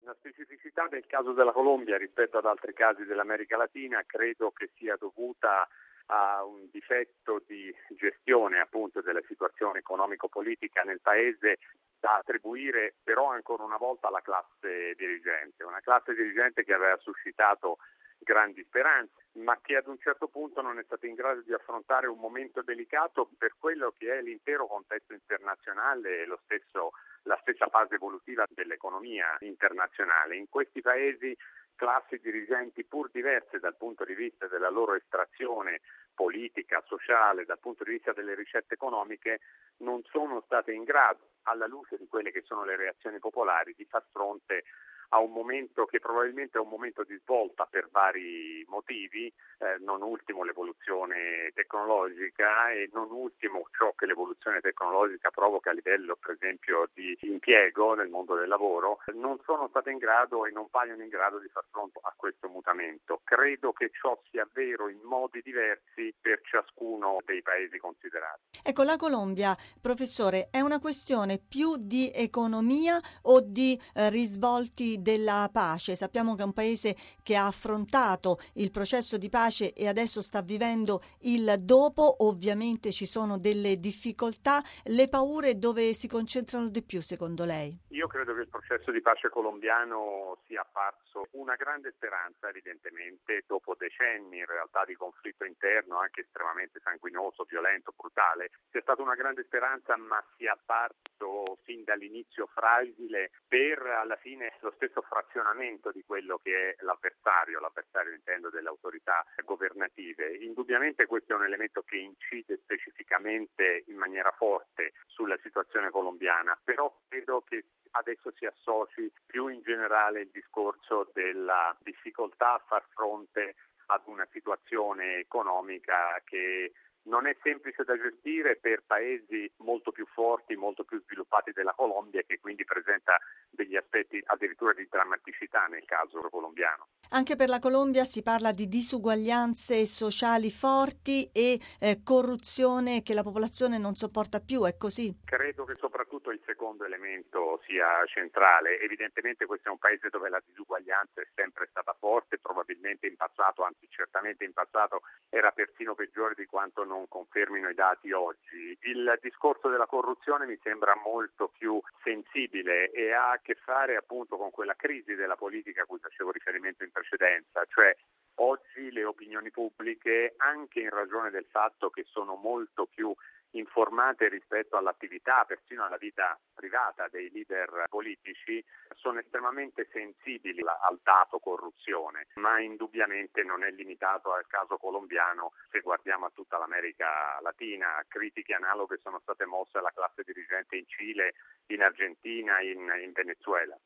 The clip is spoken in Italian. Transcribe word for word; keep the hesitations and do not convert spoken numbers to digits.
La specificità del caso della Colombia rispetto ad altri casi dell'America Latina credo che sia dovuta a un difetto di gestione appunto della situazione economico-politica nel paese, da attribuire però ancora una volta alla classe dirigente, una classe dirigente che aveva suscitato grandi speranze, ma che ad un certo punto non è stata in grado di affrontare un momento delicato per quello che è l'intero contesto internazionale e lo stesso, la stessa fase evolutiva dell'economia internazionale. In questi paesi classi dirigenti pur diverse dal punto di vista della loro estrazione politica, sociale, dal punto di vista delle ricette economiche, non sono state in grado, alla luce di quelle che sono le reazioni popolari, di far fronte a un momento che probabilmente è un momento di svolta per vari motivi, eh, non ultimo l'evoluzione tecnologica e non ultimo ciò che l'evoluzione tecnologica provoca a livello per esempio di impiego nel mondo del lavoro, non sono state in grado e non paiono in grado di far fronte a questo mutamento. Credo che ciò sia vero in modi diversi per ciascuno dei paesi considerati. Ecco, la Colombia, professore, è una questione più di economia o di eh, risvolti della pace? Sappiamo che è un paese che ha affrontato il processo di pace e adesso sta vivendo il dopo. Ovviamente ci sono delle difficoltà. Le paure dove si concentrano di più, secondo lei? Io credo che il processo di pace colombiano sia apparso una grande speranza, evidentemente, dopo decenni in realtà di conflitto interno, anche estremamente sanguinoso, violento, brutale. C'è stata una grande speranza, ma sia apparso fin dall'inizio fragile per alla fine lo stesso frazionamento di quello che è l'avversario, l'avversario intendo delle autorità governative. Indubbiamente questo è un elemento che incide specificamente in maniera forte sulla situazione colombiana, però credo che adesso si associ più in generale il discorso della difficoltà a far fronte ad una situazione economica che non è semplice da gestire per paesi molto più forti, molto più sviluppati della Colombia, che quindi presenta degli aspetti addirittura di drammaticità nel caso colombiano. Anche per la Colombia si parla di disuguaglianze sociali forti e eh, corruzione che la popolazione non sopporta più, è così? Credo che soprattutto il secondo elemento sia centrale. Evidentemente questo è un paese dove la disuguaglianza è sempre stata forte, probabilmente in passato, anzi certamente in passato, era persino peggiore di quanto non confermino i dati oggi. Il discorso della corruzione mi sembra molto più sensibile e ha a che fare appunto con quella crisi della politica a cui facevo riferimento in precedenza, cioè oggi le opinioni pubbliche, anche in ragione del fatto che sono molto più informate rispetto all'attività, persino alla vita privata dei leader politici, sono estremamente sensibili al dato corruzione, ma indubbiamente non è limitato al caso colombiano. Se guardiamo a tutta l'America Latina, critiche analoghe sono state mosse alla classe dirigente in Cile, in Argentina, in, in Venezuela.